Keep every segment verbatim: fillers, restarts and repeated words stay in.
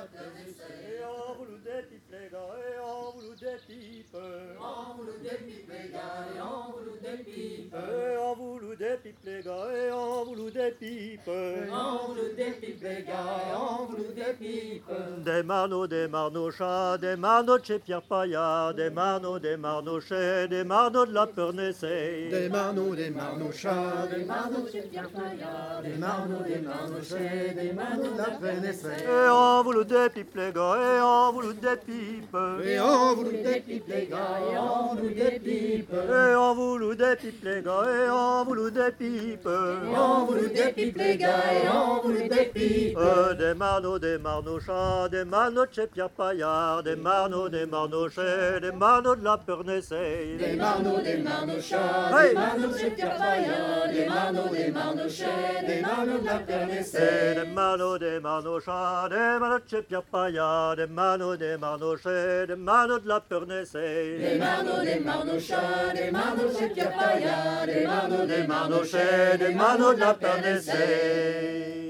Et en voulou des pipes les gars, et en voulou des pipes. En voulou des pipes les gars, et en voulou des pipes. Et en voulou des pipes les gars, et en voulou des pipes. En voulou des pipes les gars, et en voulou des pipes. Des marneaux, des marnochats, des marneaux de chez Pierre Paillard, des marneaux, des marnochets, des marneaux de la Pernessée. Des marneaux, des marnochats, Des marneaux de chez Pierre Paillard, des marneaux, des marnochets, des marneaux de la Pernessée. Et en voulou des pipes les gars, et en voulou des pipes. Et en voulou des pipes les gars, et en voulou des pipes. Et en voulou des pipes les gars, et en voulou des pipes. Et en voulou des pipes les gars, et en voulou des pipes. Euh, des marneaux, des marnochats, des marneaux de chez Pierre Paillard, des marneaux, des marnochets, des marneaux de la Pernessée. Des marneaux, des marnochats, Hey. des marneaux de chez Pierre Paillard, des marneaux, des marnochets, des marneaux de la Et Pernessée. des marneaux, des marnochats, des marneaux de chez Pierre Paillard, des marneaux, des marnochets, des marneaux de la Pernessée. Des marneaux, des marnochats, des marneaux de chez Pierre Paillard, des marneaux, Des marnochets, des marneaux de la Pernessée.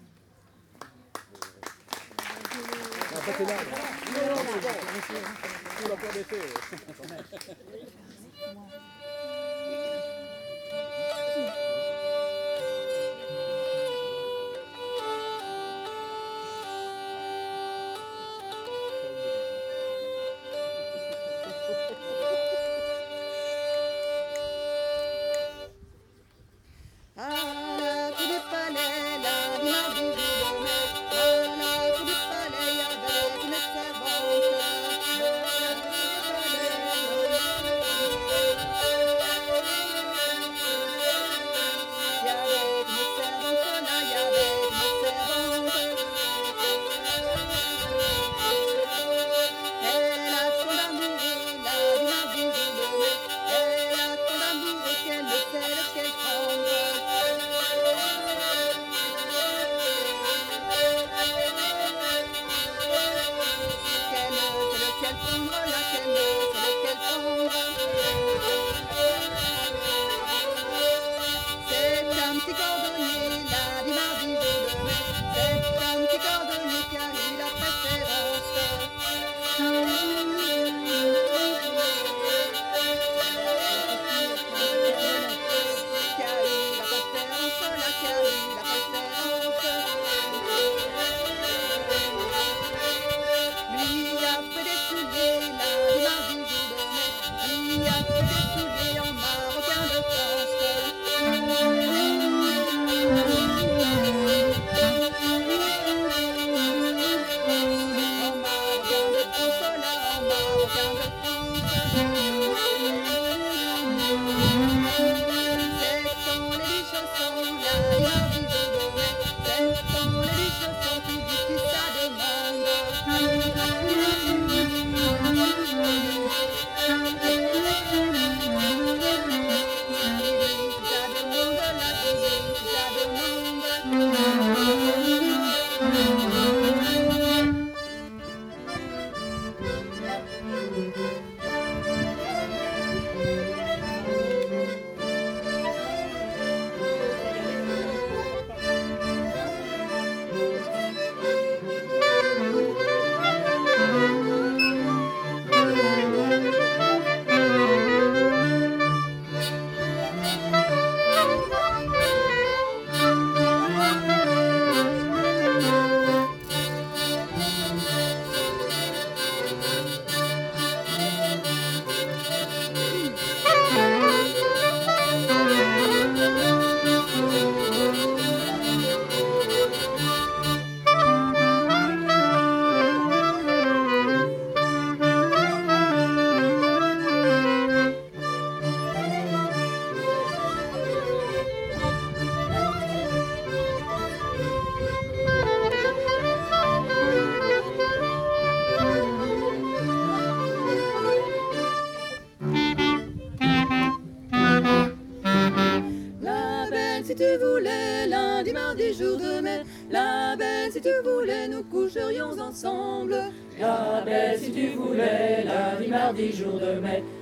si tu voulais, nous coucherions ensemble. La belle, si tu voulais, lundi, mardi, jour de mai,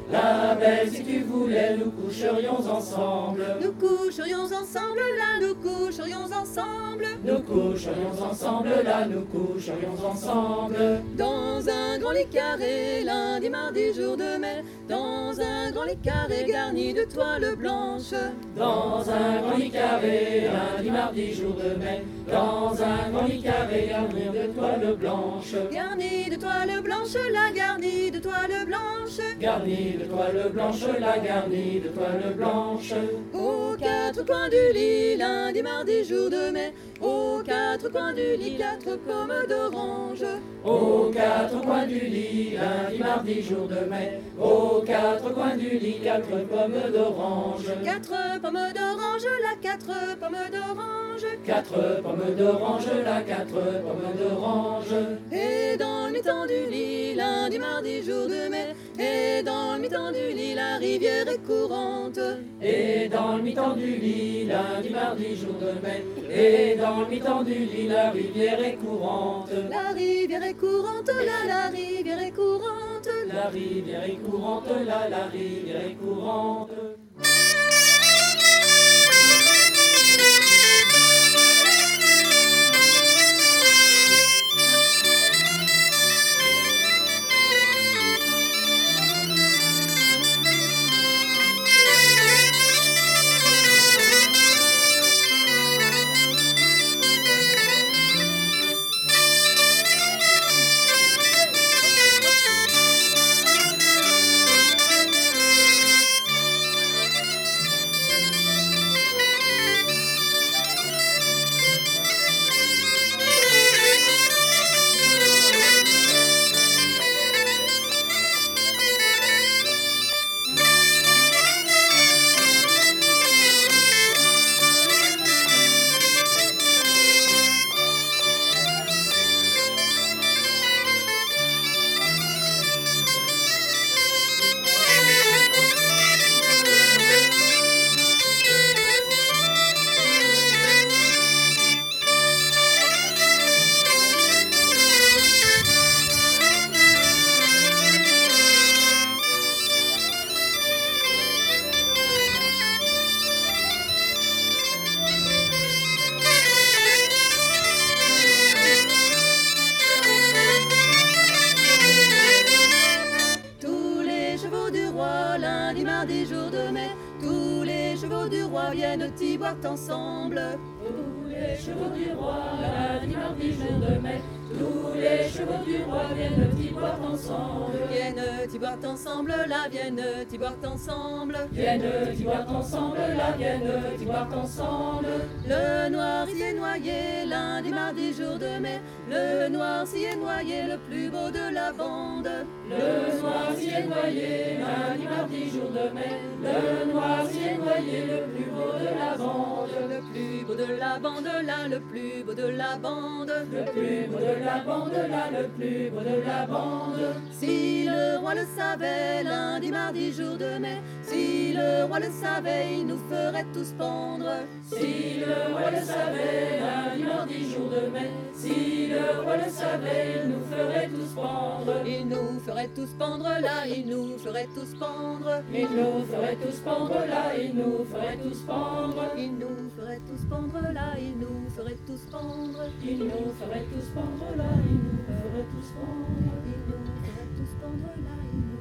La belle, si tu voulais, nous coucherions ensemble. Nous coucherions ensemble là, nous coucherions ensemble. Nous coucherions ensemble là, nous coucherions ensemble. Dans un grand lit carré, lundi, mardi, jour de mai. Dans un grand lit carré garni de toile blanche. Dans un grand lit carré, lundi, mardi, jour de mai. Dans un grand lit carré garni de toile blanche. Garni de toile blanche, la garnie de toile blanche. Garni de toile blanche, la garnie de toile blanche. Aux quatre coins du lit, lundi, mardi, jour de mai. Aux quatre coins du lit, quatre pommes d'orange. Aux quatre coins du lit, lundi, mardi, jour de mai. Aux quatre coins du lit, quatre pommes d'orange. Quatre pommes d'orange, la quatre pommes d'orange. Quatre pommes d'orange, la quatre pommes d'orange. Et dans le mi-temps du lit, lundi, mardi, jour de mai. Et dans le mi-temps du lit, la rivière est courante. Et dans le mi-temps du lit, lundi, mardi, jour de mai. Et dans le mi-temps du lit, la rivière est courante. La rivière est courante, là, la rivière est courante. La rivière est courante, là, la rivière est courante. Lundi, mardi, jour de mai, tous les chevaux du roi viennent y boire ensemble. Tous les chevaux du roi, lundi, mardi, jour de mai, tous les chevaux du roi viennent y boire ensemble. Viennent y boire ensemble, là, viennent y boire ensemble. Viennent y boire ensemble, là, viennent y boire ensemble. Le noir s'y est noyé, lundi, mardi, jour de mai. Le noir s'y est noyé, le plus beau de la bande. Le noir s'y est noyé, lundi, mardi, jour de mai. Le noir s'y est noyé, le plus beau de la bande. Le plus beau de la bande, là, le plus beau de la bande. Le plus beau de la bande, là, le plus beau de la bande. Si le roi le savait, lundi, mardi, jour de mai. Si le roi le savait, il nous ferait tous pendre. Si le roi le savait, lundi, mardi, jour de mai. Si le roi le savait, il nous ferait tous pendre. Il nous ferait tous pendre, là, il nous ferait tous pendre. Il nous ferait tous pendre, là, il nous ferait tous pendre. Il nous ferait tous pendre, là, il nous ferait tous pendre. Il nous ferait tous pendre, là, il nous ferait tous pendre. Il nous ferait tous pendre, là, il nous